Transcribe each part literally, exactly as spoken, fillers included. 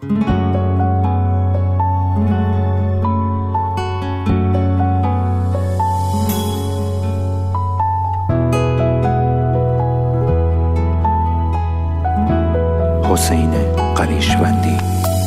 حسین قریشوندی.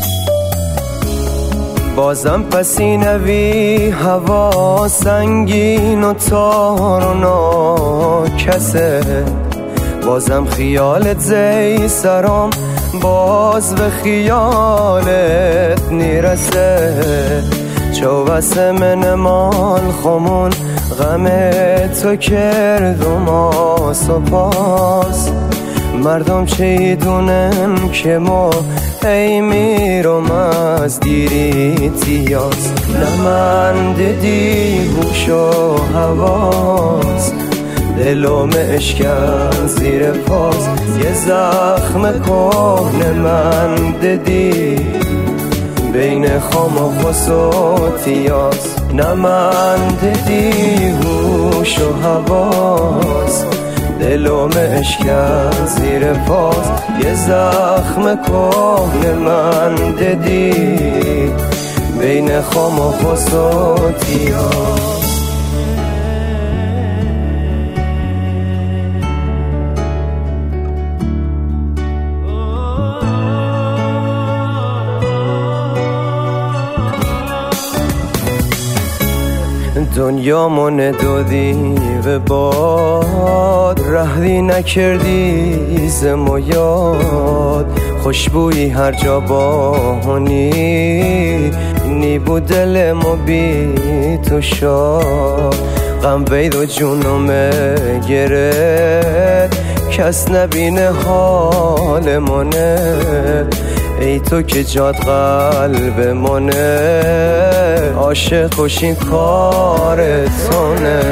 بازم پسینوی هوا سنگین و تار و ناکسه، بازم خیالت زی سرام باز به خیالت نیرسه. چو واسه من مال خمون غم تو کرد و ما سپاس. مردم چه دونن که ما ای میرم از دیری تیاز. نه من دیدی هوش و حواس، دلم اشکن زیر پاس. یه زخم کهنه من دیدی بین خام و خس و تیاز. نه من دیدی هوش و حواس، دلم اشکن زیر پاس. یه زخم کهنه من دیدی بین خام و خس و تیاز. دنیا من دادی به باد، رهی نکردی ز ما یاد. خوشبویی هر جا باهانی، نی بود دل ما بی تو شاد. غم بید و جونم گرفت، کس نبینه حال منه. ای تو که جاد قلب منه، عاشق خوشین کارتونه.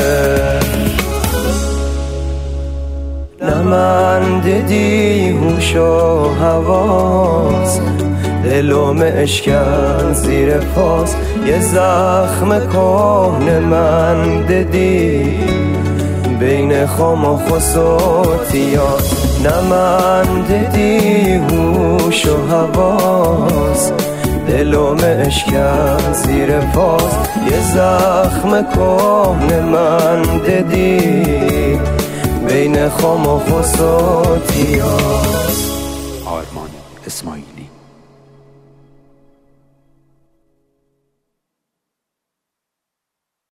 نه من دیدی هوش و حواس، دلم اشکن زیر پاس. یه زخم کهنه من دیدی بین خام و خس و تیاز. نه من دیدی هوش و حواس، دلم اشکن زیر پاس. یه زخم کهنه من دیدی بین خام و خس و تیاز. آرمان اسماعیل.